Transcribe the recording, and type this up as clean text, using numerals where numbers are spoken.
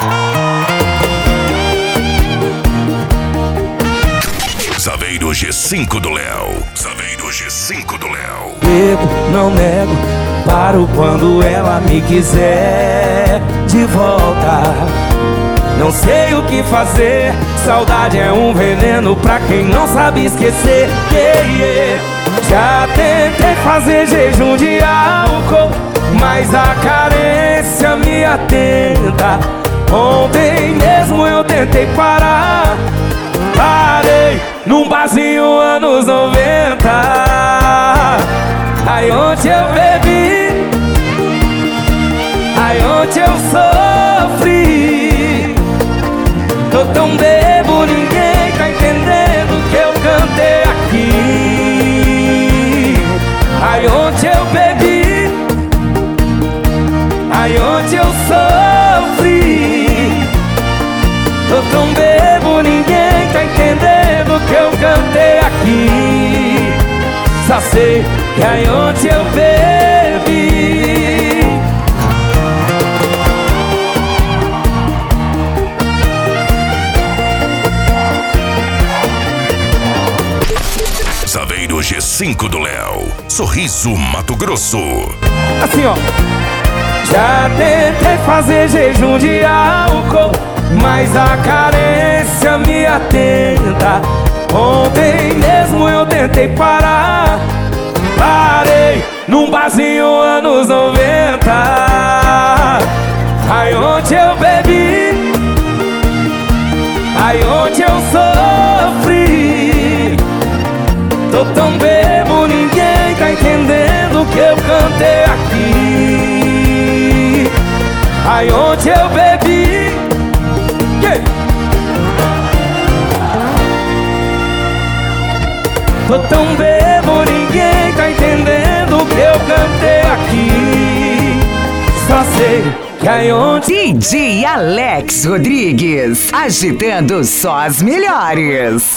Saveiro G5 do Léo. Saveiro G5 do Léo. Nego, não nego, paro quando ela me quiser de volta. Não sei o que fazer, saudade é um veneno pra quem não sabe esquecer. Já tentei fazer jejum de álcool, mas a carência me atenta. Ontem mesmo eu tentei parar, parei num barzinho anos 90. Aí ontem eu bebi, aí ontem eu sofri. Tô tão bebo, ninguém tá entendendo o que eu cantei aqui. Aí ontem eu bebi, aí ontem eu sofri. Tô tão bebo, ninguém tá entendendo o que eu cantei aqui. Só sei que aí ontem eu bebi. Saveiro G5 do Léo. Sorriso Mato Grosso. Assim ó. Já tentei fazer jejum de álcool, mas a carência me atenta. Ontem mesmo eu tentei parar, parei num barzinho anos 90. Aí ontem eu bebi, aí ontem eu sofri. Tô tão bebo, ninguém tá entendendo o que eu cantei aqui. Aí ontem eu bebi, tô tão bebo, ninguém tá entendendo o que eu cantei aqui. Só sei que aí ontem DJ Alex Rodrigues, agitando só as melhores.